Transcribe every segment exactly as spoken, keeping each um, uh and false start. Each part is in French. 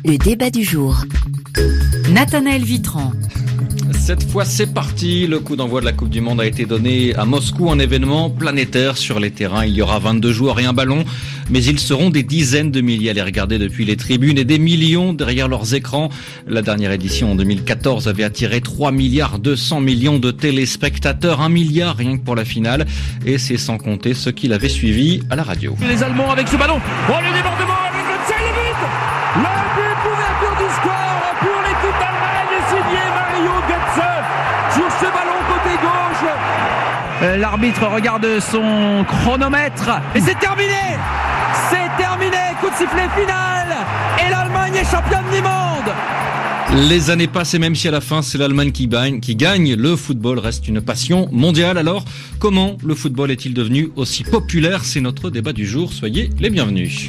Le débat du jour. Nathanaël Vitran. Cette fois, c'est parti. Le coup d'envoi de la Coupe du Monde a été donné à Moscou, un événement planétaire sur les terrains. Il y aura vingt-deux joueurs et un ballon, mais ils seront des dizaines de milliers à les regarder depuis les tribunes et des millions derrière leurs écrans. La dernière édition en deux mille quatorze avait attiré trois milliards deux cents millions de téléspectateurs, un milliard rien que pour la finale, et c'est sans compter ceux qui l'avaient suivi à la radio. Les Allemands avec ce ballon. Oh, le débordement avec le tir, le but. Le but d'ouverture du score pour l'équipe d'Allemagne, signé Mario Götze sur ce ballon côté gauche. Euh, l'arbitre regarde son chronomètre et c'est terminé. C'est terminé, coup de sifflet final et l'Allemagne est championne du monde. Les années passent et même si à la fin c'est l'Allemagne qui gagne, qui gagne, le football reste une passion mondiale. Alors, comment le football est-il devenu aussi populaire ? C'est notre débat du jour, soyez les bienvenus.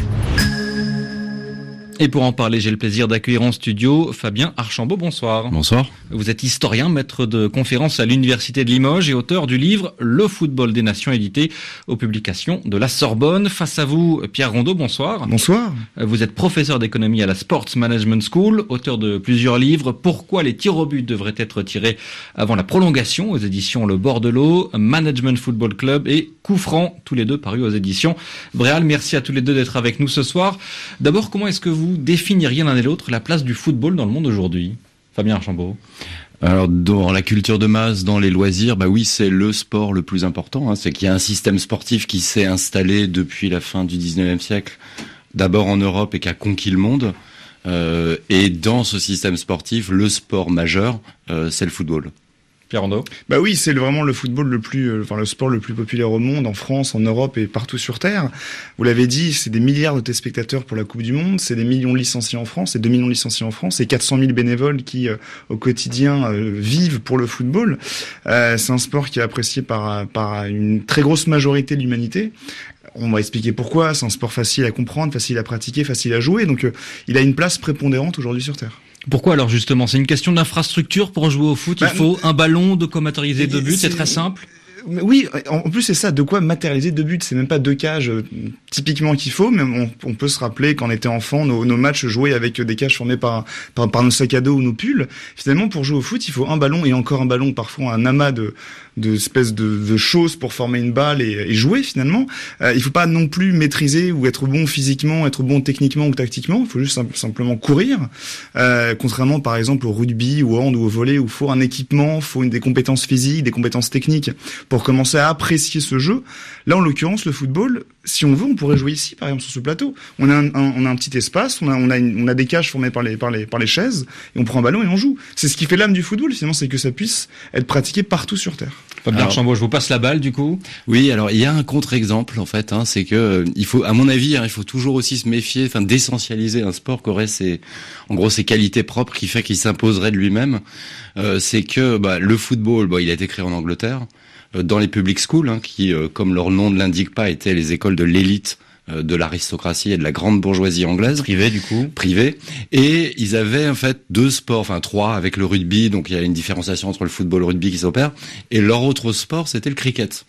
Et pour en parler, j'ai le plaisir d'accueillir en studio Fabien Archambault. Bonsoir. Bonsoir. Vous êtes historien, maître de conférences à l'Université de Limoges et auteur du livre Le football des nations, édité aux publications de la Sorbonne. Face à vous, Pierre Rondeau, bonsoir. Bonsoir. Vous êtes professeur d'économie à la Sports Management School, auteur de plusieurs livres. Pourquoi les tirs au but devraient être tirés avant la prolongation aux éditions Le Bord de l'eau, Management Football Club et Coup franc, tous les deux parus aux éditions Bréal. Merci à tous les deux d'être avec nous ce soir. D'abord, comment est-ce que vous définiriez l'un et l'autre la place du football dans le monde aujourd'hui ? Fabien Archambault. Alors, dans la culture de masse, dans les loisirs, bah oui, c'est le sport le plus important. Hein. C'est qu'il y a un système sportif qui s'est installé depuis la fin du dix-neuvième siècle, d'abord en Europe et qui a conquis le monde. Euh, et dans ce système sportif, le sport majeur, euh, c'est le football. Pierre Rondeau. Bah oui, c'est vraiment le football le plus, euh, enfin le sport le plus populaire au monde, en France, en Europe et partout sur Terre. Vous l'avez dit, c'est des milliards de téléspectateurs pour la Coupe du Monde, c'est des millions de licenciés en France, c'est deux millions de licenciés en France, c'est quatre cent mille bénévoles qui, euh, au quotidien, euh, vivent pour le football. Euh, c'est un sport qui est apprécié par, par une très grosse majorité de l'humanité. On va expliquer pourquoi. C'est un sport facile à comprendre, facile à pratiquer, facile à jouer. Donc, euh, il a une place prépondérante aujourd'hui sur Terre. Pourquoi alors justement ? C'est une question d'infrastructure pour jouer au foot. Bah, il faut un ballon, de quoi matérialiser deux buts, c'est, c'est très simple. Oui, en plus c'est ça, de quoi matérialiser deux buts. C'est même pas deux cages euh, typiquement qu'il faut, mais on, on peut se rappeler quand on était enfant, nos, nos matchs joués avec des cages formées par, par, par nos sacs à dos ou nos pulls. Finalement, pour jouer au foot, il faut un ballon et encore un ballon, parfois un amas de de espèces de, de choses pour former une balle et, et jouer finalement. Euh, il faut pas non plus maîtriser ou être bon physiquement, être bon techniquement ou tactiquement. Il faut juste sim- simplement courir. Euh, contrairement par exemple au rugby, ou au hand ou au volley, où il faut un équipement, il faut une, des compétences physiques, des compétences techniques pour commencer à apprécier ce jeu. Là, en l'occurrence, le football, si on veut, on pourrait jouer ici, par exemple, sur ce plateau. On a un, un, on a un petit espace, on a, on a, une, on a des cages formées par les, par les, par les chaises, et on prend un ballon et on joue. C'est ce qui fait l'âme du football, finalement, c'est que ça puisse être pratiqué partout sur Terre. Fabien Archambault, je vous passe la balle, du coup. Oui, alors il y a un contre-exemple en fait, hein, c'est que euh, il faut, à mon avis, hein, il faut toujours aussi se méfier, enfin d'essentialiser un sport qui aurait ses, en gros, ses qualités propres, qui fait qu'il s'imposerait de lui-même. Euh, c'est que bah, le football, bah, il a été créé en Angleterre, euh, dans les public schools, hein, qui, euh, comme leur nom ne l'indique pas, étaient les écoles de l'élite, de l'aristocratie et de la grande bourgeoisie anglaise. Privée, du coup. Privée. Et ils avaient, en fait, deux sports, enfin, trois avec le rugby, donc il y a une différenciation entre le football et le rugby qui s'opère. Et leur autre sport, c'était le cricket.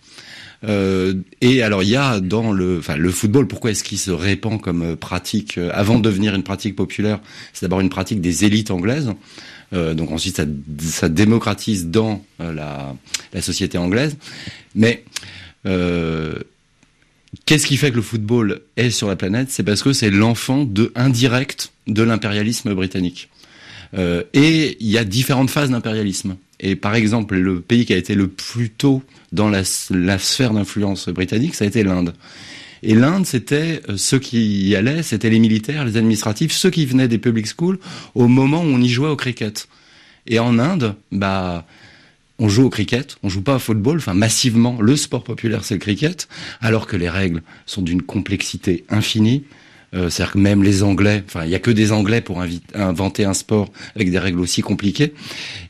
Euh, et alors, il y a dans le, enfin, le football, pourquoi est-ce qu'il se répand comme pratique, euh, avant de devenir une pratique populaire? C'est d'abord une pratique des élites anglaises. Euh, donc ensuite, ça, ça démocratise dans euh, la, la société anglaise. Mais, euh, qu'est-ce qui fait que le football est sur la planète ? C'est parce que c'est l'enfant de indirect de l'impérialisme britannique. Euh, et il y a différentes phases d'impérialisme. Et par exemple, le pays qui a été le plus tôt dans la, la sphère d'influence britannique, ça a été l'Inde. Et l'Inde, c'était ceux qui y allaient, c'était les militaires, les administratifs, ceux qui venaient des public schools au moment où on y jouait au cricket. Et en Inde, bah... on joue au cricket, on joue pas au football, enfin massivement, le sport populaire c'est le cricket, alors que les règles sont d'une complexité infinie. Euh, c'est-à-dire que même les Anglais, enfin il y a que des Anglais pour invi- inventer un sport avec des règles aussi compliquées.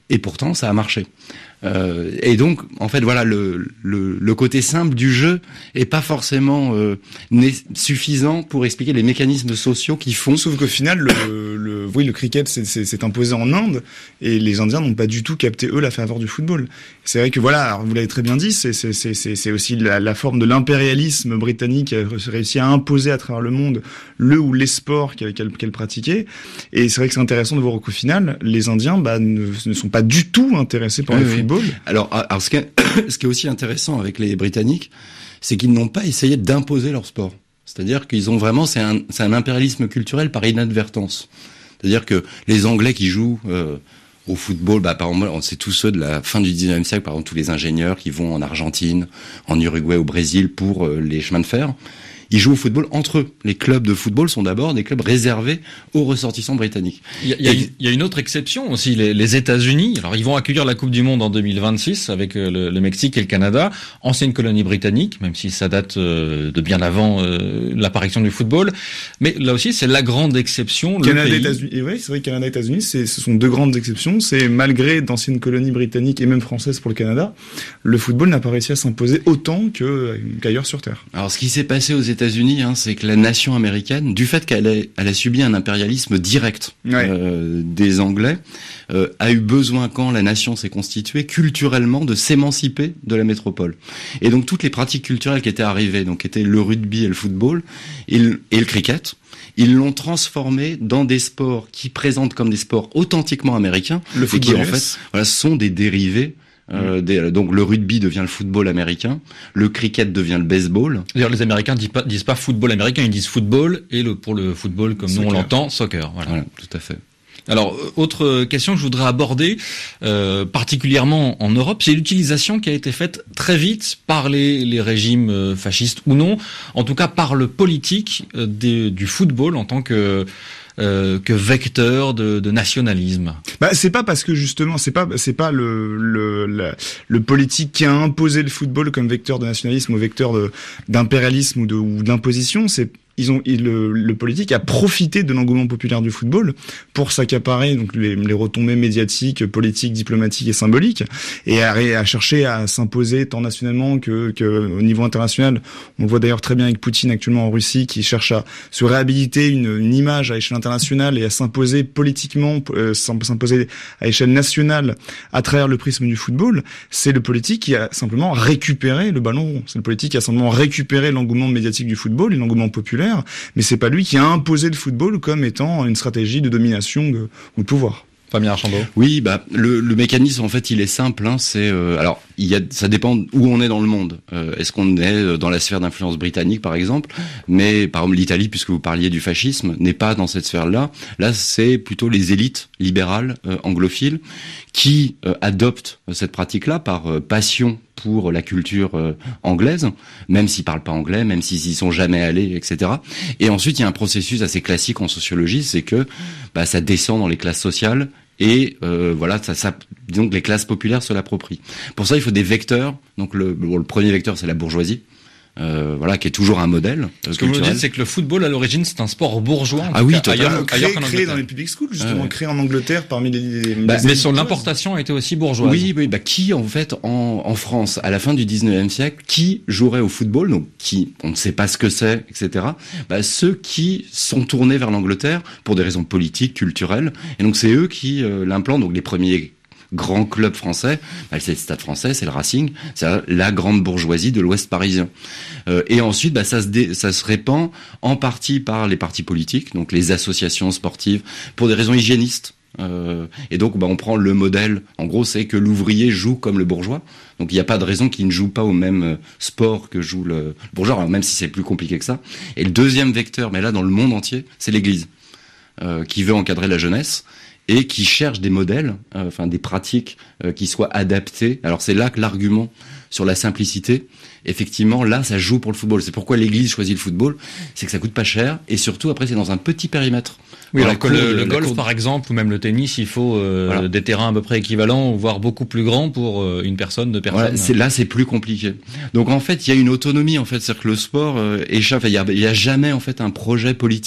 Et pourtant, ça a marché. Euh, et donc, en fait, voilà, le, le, le côté simple du jeu est pas forcément euh, suffisant pour expliquer les mécanismes sociaux qui font. Sauf qu'au final, le, le, oui, le cricket s'est, s'est, s'est imposé en Inde et les Indiens n'ont pas du tout capté eux la faveur du football. C'est vrai que voilà, alors vous l'avez très bien dit, c'est, c'est, c'est, c'est, c'est aussi la, la forme de l'impérialisme britannique qui a réussi à imposer à travers le monde le ou les sports qu'elle, qu'elle, qu'elle pratiquait. Et c'est vrai que c'est intéressant de voir qu'au final, les Indiens bah, ne, ne sont pas du tout intéressés par oui, le oui. football. Alors, alors ce, qui est, ce qui est aussi intéressant avec les Britanniques, c'est qu'ils n'ont pas essayé d'imposer leur sport. C'est-à-dire qu'ils ont vraiment, c'est un, c'est un impérialisme culturel par inadvertance. C'est-à-dire que les Anglais qui jouent euh, au football, bah, par exemple, c'est tous ceux de la fin du dix-neuvième siècle, par exemple tous les ingénieurs qui vont en Argentine, en Uruguay, au Brésil pour euh, les chemins de fer. Ils jouent au football entre eux. Les clubs de football sont d'abord des clubs réservés aux ressortissants britanniques. Il y a, il y a, une, il y a une autre exception aussi, les, les États-Unis. Alors, ils vont accueillir la Coupe du Monde en deux mille vingt-six avec le, le Mexique et le Canada, ancienne colonie britannique, même si ça date euh, de bien avant euh, l'apparition du football. Mais là aussi, c'est la grande exception. Canada le et États-Unis. Et oui, c'est vrai que Canada et États-Unis, c'est, ce sont deux grandes exceptions. C'est malgré d'anciennes colonies britanniques et même françaises pour le Canada, le football n'a pas réussi à s'imposer autant que, qu'ailleurs sur Terre. Alors, ce qui s'est passé aux États-Unis, hein, c'est que la nation américaine, du fait qu'elle a, elle a subi un impérialisme direct ouais. euh, des Anglais, euh, a eu besoin, quand la nation s'est constituée, culturellement, de s'émanciper de la métropole. Et donc toutes les pratiques culturelles qui étaient arrivées, donc qui étaient le rugby et le football, et le, et le cricket, ils l'ont transformé dans des sports qui présentent comme des sports authentiquement américains, le et qui en U S. fait voilà, sont des dérivés. Euh, des, donc le rugby devient le football américain, le cricket devient le baseball. D'ailleurs, les Américains disent pas, disent pas football américain, ils disent football, et le, pour le football, comme soccer. Nous on l'entend, soccer. Voilà. Voilà, tout à fait. Alors, autre question que je voudrais aborder, euh, particulièrement en Europe, c'est l'utilisation qui a été faite très vite par les, les régimes euh, fascistes ou non, en tout cas par le politique euh, des, du football en tant que Euh, que vecteur de, de nationalisme. Bah c'est pas parce que justement c'est pas c'est pas le le le, le politique qui a imposé le football comme vecteur de nationalisme ou vecteur de d'impérialisme ou de ou d'imposition, c'est ils ont le, le politique a profité de l'engouement populaire du football pour s'accaparer donc les, les retombées médiatiques, politiques, diplomatiques et symboliques, et à, à chercher à s'imposer tant nationalement que, que au niveau international. On le voit d'ailleurs très bien avec Poutine actuellement en Russie, qui cherche à se réhabiliter une, une image à échelle internationale et à s'imposer politiquement, euh, s'imposer à échelle nationale à travers le prisme du football. C'est le politique qui a simplement récupéré le ballon rond. C'est le politique qui a simplement récupéré l'engouement médiatique du football et l'engouement populaire. Mais c'est pas lui qui a imposé le football comme étant une stratégie de domination de, ou de pouvoir. Fabien Archambault. Oui, bah le, le mécanisme en fait il est simple. Hein, c'est euh, alors il y a ça dépend où on est dans le monde. Euh, est-ce qu'on est dans la sphère d'influence britannique par exemple? Mais par exemple l'Italie, puisque vous parliez du fascisme, n'est pas dans cette sphère-là. Là, c'est plutôt les élites libérales euh, anglophiles qui euh, adoptent cette pratique-là par euh, passion pour la culture euh, anglaise, même s'ils parlent pas anglais, même s'ils y sont jamais allés, et cetera. Et ensuite, il y a un processus assez classique en sociologie, c'est que bah, ça descend dans les classes sociales et euh, voilà, ça, ça, disons que les classes populaires se l'approprient. Pour ça, il faut des vecteurs. Donc le, bon, le premier vecteur, c'est la bourgeoisie. Euh, voilà, qui est toujours un modèle. Euh, Ce que vous me dites, c'est que le football, à l'origine, c'est un sport bourgeois. Ah oui, cas, totalement. ailleurs, Créé, ailleurs qu'en créé Angleterre. dans les public schools, justement, Ah ouais. créé en Angleterre parmi les. les Bah, les Mais son élites. l'importation a été aussi bourgeoise. Oui, oui, bah qui en fait en, en France à la fin du dix-neuvième siècle, qui jouerait au football, donc qui on ne sait pas ce que c'est, et cetera. Bah ceux qui sont tournés vers l'Angleterre pour des raisons politiques, culturelles, et donc c'est eux qui euh, l'implantent. Donc les premiers grands clubs français, bah, c'est le Stade Français, c'est le Racing, c'est la grande bourgeoisie de l'Ouest parisien. Euh, et ensuite, bah, ça se dé, ça se répand en partie par les partis politiques, donc les associations sportives, pour des raisons hygiénistes. Euh, et donc, bah, on prend le modèle. En gros, c'est que l'ouvrier joue comme le bourgeois. Donc, il n'y a pas de raison qu'il ne joue pas au même sport que joue le bourgeois, alors, même si c'est plus compliqué que ça. Et le deuxième vecteur, mais là, dans le monde entier, c'est l'Église, euh, qui veut encadrer la jeunesse et qui cherche des modèles, euh, enfin des pratiques euh, qui soient adaptées. Alors, c'est là que l'argument sur la simplicité, effectivement, là, ça joue pour le football. C'est pourquoi l'Église choisit le football, c'est que ça coûte pas cher, et surtout, après, c'est dans un petit périmètre. Oui, Dans alors la que cour le, de- le la golf, cour de- par exemple, ou même le tennis, il faut euh, Voilà. des terrains à peu près équivalents, voire beaucoup plus grands pour euh, une personne, deux personnes. Voilà, c'est, là, c'est plus compliqué. Donc, en fait, il y a une autonomie, en fait. C'est-à-dire que le sport euh, échappe. Il y a, il y a jamais, en fait, un projet politique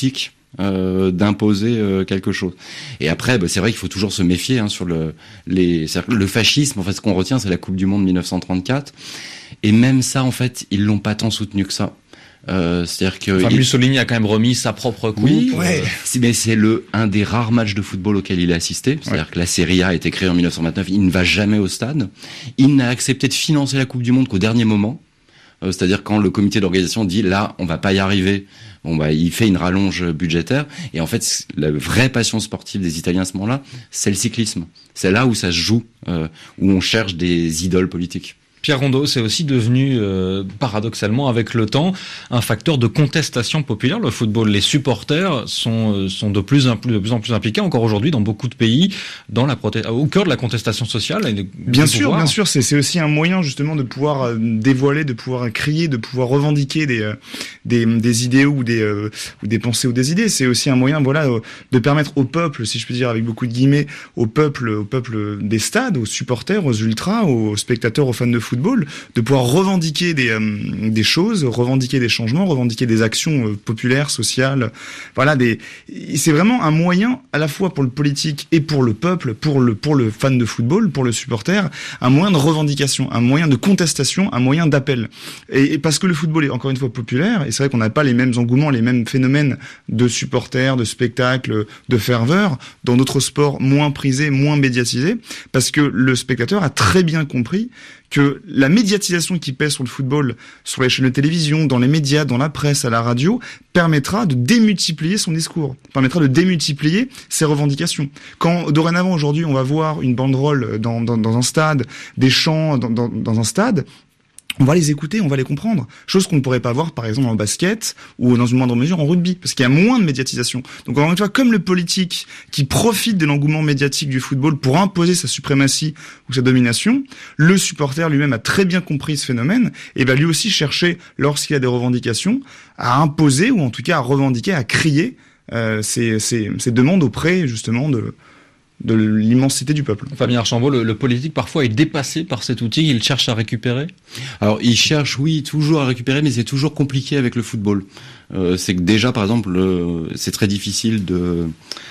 euh, d'imposer euh, quelque chose. Et après, bah, c'est vrai qu'il faut toujours se méfier hein, sur le les le fascisme. En fait, ce qu'on retient, c'est la Coupe du Monde dix-neuf cent trente-quatre. Et même ça, en fait, ils l'ont pas tant soutenu que ça. Euh, c'est-à-dire que enfin, il... Mussolini a quand même remis sa propre coupe. Oui, euh... ouais. C'est, mais c'est le un des rares matchs de football auquel il a assisté. C'est-à-dire ouais. que la Serie A a été créée en dix-neuf cent vingt-neuf. Il ne va jamais au stade. Il n'a accepté de financer la Coupe du Monde qu'au dernier moment. Euh, c'est-à-dire quand le comité d'organisation dit là, on va pas y arriver. Bon bah, il fait une rallonge budgétaire. Et en fait, la vraie passion sportive des Italiens à ce moment-là, c'est le cyclisme. C'est là où ça se joue, euh, où on cherche des idoles politiques. Pierre Rondeau, c'est aussi devenu, euh, paradoxalement, avec le temps, un facteur de contestation populaire, le football. Les supporters sont, euh, sont de plus en plus, de plus en plus impliqués, encore aujourd'hui, dans beaucoup de pays, dans la prote- au cœur de la contestation sociale. Et de, bien sûr, pouvoir. bien sûr, c'est, c'est aussi un moyen, justement, de pouvoir euh, dévoiler, de pouvoir crier, de pouvoir revendiquer des, euh, des, des idéaux ou des, euh, ou des pensées ou des idées. C'est aussi un moyen, voilà, euh, de permettre au peuple, si je puis dire, avec beaucoup de guillemets, au peuple, au peuple des stades, aux supporters, aux ultras, aux spectateurs, aux fans de football, football, de pouvoir revendiquer des, euh, des choses, revendiquer des changements, revendiquer des actions euh, populaires, sociales. Voilà, des. C'est vraiment un moyen à la fois pour le politique et pour le peuple, pour le pour le fan de football, pour le supporter, un moyen de revendication, un moyen de contestation, un moyen d'appel. Et, et parce que le football est encore une fois populaire, et c'est vrai qu'on n'a pas les mêmes engouements, les mêmes phénomènes de supporters, de spectacles, de ferveur dans d'autres sports moins prisés, moins médiatisés, parce que le spectateur a très bien compris que la médiatisation qui pèse sur le football, sur les chaînes de télévision, dans les médias, dans la presse, à la radio, permettra de démultiplier son discours, permettra de démultiplier ses revendications. Quand, dorénavant, aujourd'hui, on va voir une banderole dans, dans, dans un stade, des chants dans, dans, dans un stade, on va les écouter, on va les comprendre. Chose qu'on ne pourrait pas voir, par exemple, en basket ou dans une moindre mesure en rugby, parce qu'il y a moins de médiatisation. Donc, encore une fois, comme le politique qui profite de l'engouement médiatique du football pour imposer sa suprématie ou sa domination, le supporter lui-même a très bien compris ce phénomène et va lui aussi chercher, lorsqu'il y a des revendications, à imposer ou en tout cas à revendiquer, à crier euh, ses, ses, ses demandes auprès, justement, de... de l'immensité du peuple. Fabien Archambault, le, le politique parfois est dépassé par cet outil, il cherche à récupérer. Alors il cherche, oui, toujours à récupérer, mais c'est toujours compliqué avec le football. Euh, c'est que déjà, par exemple, euh, c'est très difficile de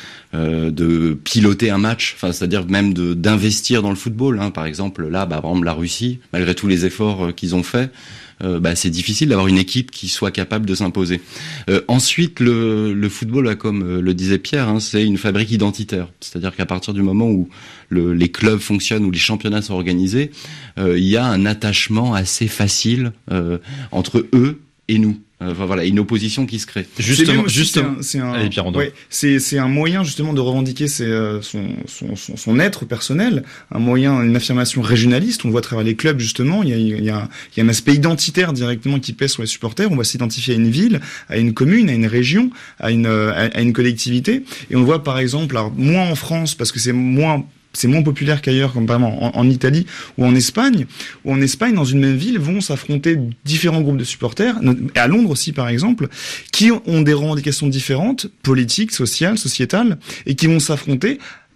euh, de piloter un match, enfin c'est-à-dire même de d'investir dans le football. Hein. Par exemple, là, bah, par exemple, la Russie, malgré tous les efforts euh, qu'ils ont faits, Euh, bah, c'est difficile d'avoir une équipe qui soit capable de s'imposer. Euh, ensuite, le, le football, comme euh, le disait Pierre, hein, c'est une fabrique identitaire. C'est-à-dire qu'à partir du moment où le, les clubs fonctionnent, où les championnats sont organisés, euh, il y a un attachement assez facile euh, entre eux et nous. Enfin voilà, une opposition qui se crée. Justement, aussi, justement. C'est un, c'est un, Allez, Pierre Rondeau. Ouais, c'est, c'est un moyen justement de revendiquer ses, euh, son, son, son, son être personnel, un moyen, une affirmation régionaliste. On le voit à travers les clubs justement. Il y a, il y a, il y a un aspect identitaire directement qui pèse sur les supporters. On va s'identifier à une ville, à une commune, à une région, à une, à, à une collectivité. Et on le voit par exemple, alors moins en France parce que c'est moins c'est moins populaire qu'ailleurs, comme par exemple en, en Italie ou en Espagne, où en Espagne, dans une même ville, vont s'affronter différents groupes de supporters, et à Londres aussi par exemple, qui ont des revendications différentes, politiques, sociales, sociétales, et qui vont s'affronter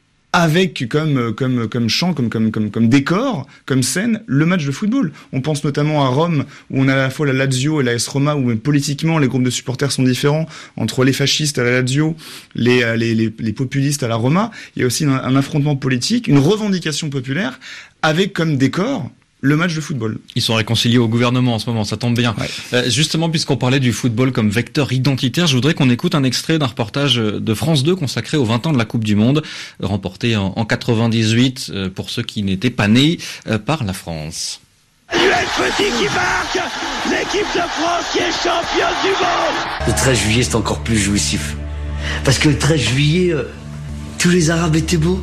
avec comme comme comme champ, comme comme comme comme décor, comme scène, le match de football. On pense notamment à Rome, où on a à la fois la Lazio et la A S Roma, où politiquement les groupes de supporters sont différents entre les fascistes à la Lazio, les les les, les populistes à la Roma. Il y a aussi un, un affrontement politique, une revendication populaire, avec comme décor le match de football. Ils sont réconciliés au gouvernement en ce moment, ça tombe bien. Ouais. Euh, justement, puisqu'on parlait du football comme vecteur identitaire, je voudrais qu'on écoute un extrait d'un reportage de France deux consacré aux vingt ans de la Coupe du Monde, remporté en, en quatre-vingt-dix-huit, euh, pour ceux qui n'étaient pas nés, euh, par la France. Samuel Petit qui marque, l'équipe de France qui est championne du monde. Le treize juillet, c'est encore plus jouissif. Parce que le treize juillet, euh, tous les Arabes étaient beaux.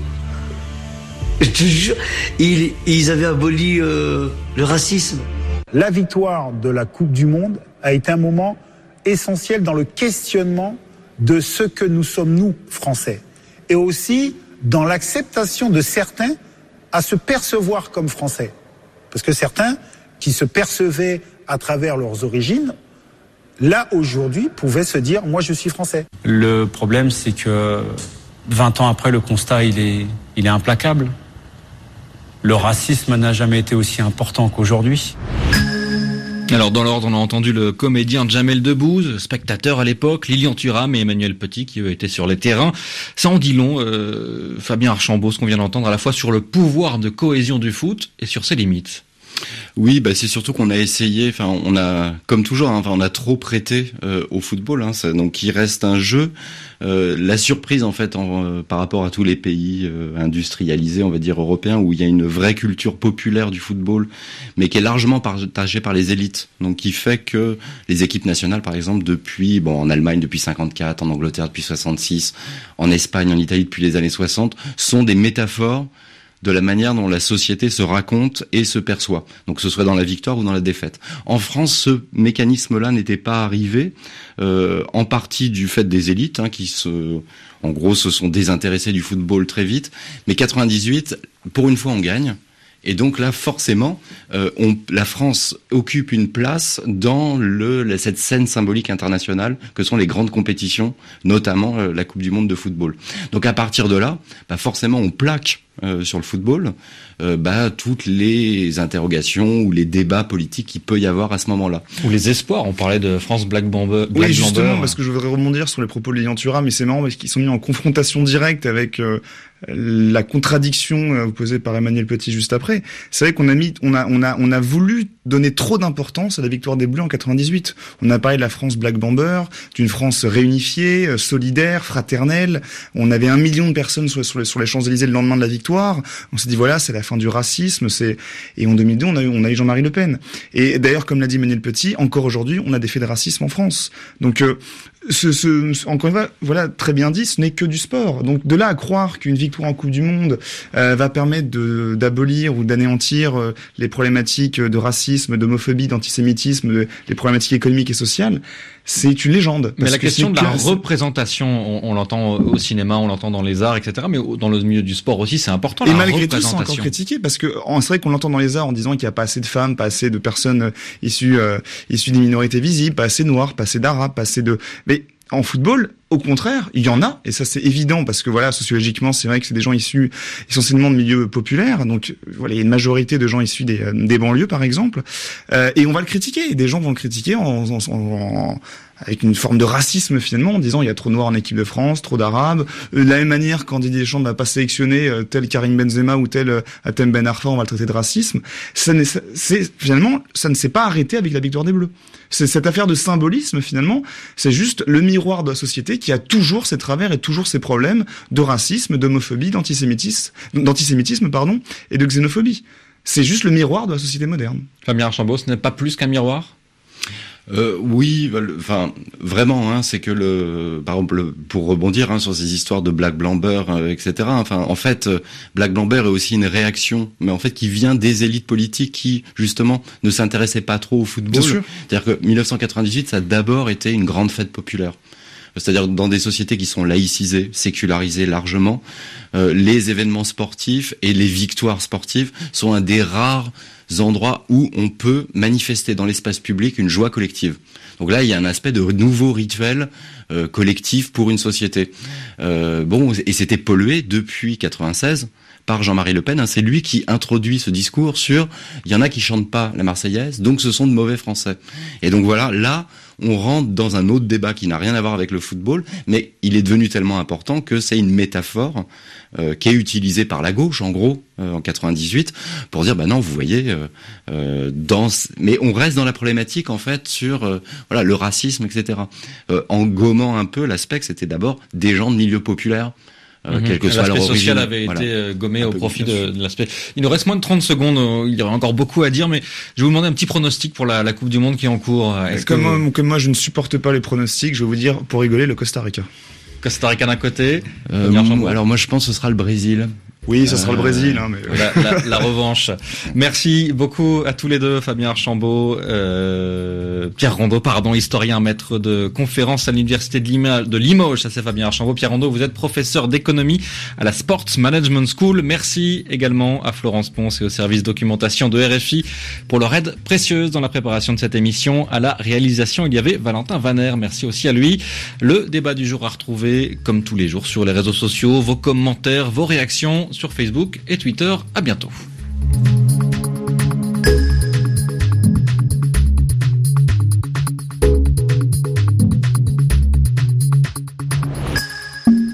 Je te jure, ils, ils avaient aboli euh, le racisme. La victoire de la Coupe du Monde a été un moment essentiel dans le questionnement de ce que nous sommes, nous, Français. Et aussi dans l'acceptation de certains à se percevoir comme Français. Parce que certains, qui se percevaient à travers leurs origines, là, aujourd'hui, pouvaient se dire « moi, je suis Français ». Le problème, c'est que vingt ans après, le constat, il est, il est implacable. Le racisme n'a jamais été aussi important qu'aujourd'hui. Alors dans l'ordre, on a entendu le comédien Jamel Debbouze, spectateur à l'époque, Lilian Thuram et Emmanuel Petit qui eux étaient sur les terrains. Ça en dit long, euh, Fabien Archambault, ce qu'on vient d'entendre, à la fois sur le pouvoir de cohésion du foot et sur ses limites. Oui, bah c'est surtout qu'on a essayé, enfin on a, comme toujours, hein, enfin on a trop prêté euh, au football, hein, ça, donc il reste un jeu. Euh, la surprise en fait en, euh, par rapport à tous les pays euh, industrialisés, on va dire européens, où il y a une vraie culture populaire du football, mais qui est largement partagée par les élites. Donc qui fait que les équipes nationales, par exemple, depuis, bon, en Allemagne depuis cinquante-quatre, en Angleterre depuis soixante-six, en Espagne, en Italie depuis les années soixante, sont des métaphores de la manière dont la société se raconte et se perçoit. Donc que ce soit dans la victoire ou dans la défaite. En France, ce mécanisme-là n'était pas arrivé, euh, en partie du fait des élites, hein, qui se, en gros, se sont désintéressées du football très vite. Mais quatre-vingt-dix-huit, pour une fois, on gagne. Et donc là, forcément, euh, on, la France occupe une place dans le, cette scène symbolique internationale que sont les grandes compétitions, notamment euh, la Coupe du Monde de football. Donc à partir de là, bah forcément, on plaque euh, sur le football euh, bah, toutes les interrogations ou les débats politiques qu'il peut y avoir à ce moment-là. Ou les espoirs. On parlait de France Black Bomber. Oui, Black justement, Bomber. Parce que je voudrais rebondir sur les propos de Lilian Thuram, mais c'est marrant parce qu'ils sont mis en confrontation directe avec euh, la contradiction euh, posée par Emmanuel Petit juste après. C'est vrai qu'on a mis, on a, on a, on a voulu donner trop d'importance à la victoire des Bleus en quatre-vingt-dix-huit. On a parlé de la France Black Bomber, d'une France réunifiée, euh, solidaire, fraternelle. On avait un million de personnes sur, sur, les, sur les Champs-Élysées le lendemain de la victoire. On s'est dit voilà, c'est la fin du racisme. C'est et en deux mille deux, on a eu, on a eu Jean-Marie Le Pen. Et d'ailleurs, comme l'a dit Emmanuel Petit, encore aujourd'hui, on a des faits de racisme en France. Donc euh, Ce, ce, encore une fois, voilà, très bien dit, ce n'est que du sport. Donc de là à croire qu'une victoire en Coupe du Monde euh, va permettre de, d'abolir ou d'anéantir euh, les problématiques de racisme, d'homophobie, d'antisémitisme, de, les problématiques économiques et sociales, c'est une légende. Mais la question de la représentation, on, on l'entend au cinéma, on l'entend dans les arts, et cetera. Mais dans le milieu du sport aussi, c'est important. Et la malgré tout, c'est encore critiqué parce que c'est vrai qu'on l'entend dans les arts en disant qu'il n'y a pas assez de femmes, pas assez de personnes issues euh, issues des minorités visibles, pas assez de noirs, pas assez d'arabes, pas assez de. Mais en football, au contraire, il y en a, et ça c'est évident, parce que voilà, sociologiquement, c'est vrai que c'est des gens issus essentiellement de milieux populaires, donc voilà, il y a une majorité de gens issus des, des banlieues, par exemple, euh, et on va le critiquer, et des gens vont le critiquer en, en, en, en avec une forme de racisme finalement, en disant il y a trop de noirs en équipe de France, trop d'arabes. Euh, de la même manière, quand Didier Deschamps n'a pas sélectionné euh, tel Karim Benzema ou tel euh, Hatem Ben Arfa, on va le traiter de racisme. Ça n'est, c'est, finalement, ça ne s'est pas arrêté avec la victoire des Bleus. C'est cette affaire de symbolisme finalement, c'est juste le miroir de la société qui a toujours ses travers et toujours ses problèmes de racisme, d'homophobie, d'antisémitisme, d'antisémitisme pardon, et de xénophobie. C'est juste le miroir de la société moderne. Fabien Archambault, ce n'est pas plus qu'un miroir ? Euh, oui, enfin vraiment, hein, c'est que le, par exemple, pour rebondir hein, sur ces histoires de Black Bomber, euh, et cetera. Enfin, en fait, euh, Black Bomber est aussi une réaction, mais en fait qui vient des élites politiques qui justement ne s'intéressaient pas trop au football. Bien sûr. C'est-à-dire que dix-neuf cent quatre-vingt-dix-huit, ça a d'abord été une grande fête populaire. C'est-à-dire dans des sociétés qui sont laïcisées, sécularisées largement, euh, les événements sportifs et les victoires sportives sont un des rares endroits où on peut manifester dans l'espace public une joie collective. Donc là, il y a un aspect de nouveau rituel euh, collectif pour une société. Euh, bon, et c'était pollué depuis quatre-vingt-seize par Jean-Marie Le Pen. Hein, c'est lui qui introduit ce discours sur il y en a qui chantent pas la Marseillaise, donc ce sont de mauvais Français. Et donc voilà, là, on rentre dans un autre débat qui n'a rien à voir avec le football, mais il est devenu tellement important que c'est une métaphore euh, qui est utilisée par la gauche, en gros, euh, en quatre-vingt-dix-huit, pour dire, bah non, vous voyez, euh, euh, dans... mais on reste dans la problématique, en fait, sur euh, voilà le racisme, et cetera. Euh, en gommant un peu l'aspect que c'était d'abord des gens de milieux populaires. Euh, mmh. quelle que soit l'aspect leur social origine. avait Voilà. été euh, gommé au profit de, de l'aspect. Il nous reste moins de trente secondes. Il y aurait encore beaucoup à dire, mais je vais vous demander un petit pronostic pour la, la Coupe du Monde qui est en cours. Est-ce comme, que vous... moi, comme moi, je ne supporte pas les pronostics. Je vais vous dire, pour rigoler, le Costa Rica. Costa Rica d'un côté. Euh, alors moi, je pense que ce sera le Brésil. Oui, ça sera euh, le Brésil. Hein, mais... la, la, la revanche. Merci beaucoup à tous les deux, Fabien Archambault, euh, Pierre Rondeau, pardon, historien, maître de conférence à l'université de, Lima, de Limoges. Ça c'est Fabien Archambault. Pierre Rondeau, vous êtes professeur d'économie à la Sports Management School. Merci également à Florence Ponce et au service documentation de R F I pour leur aide précieuse dans la préparation de cette émission. À la réalisation, il y avait Valentin Vaner. Merci aussi à lui. Le débat du jour à retrouver, comme tous les jours, sur les réseaux sociaux, vos commentaires, vos réactions sur Facebook et Twitter. À bientôt.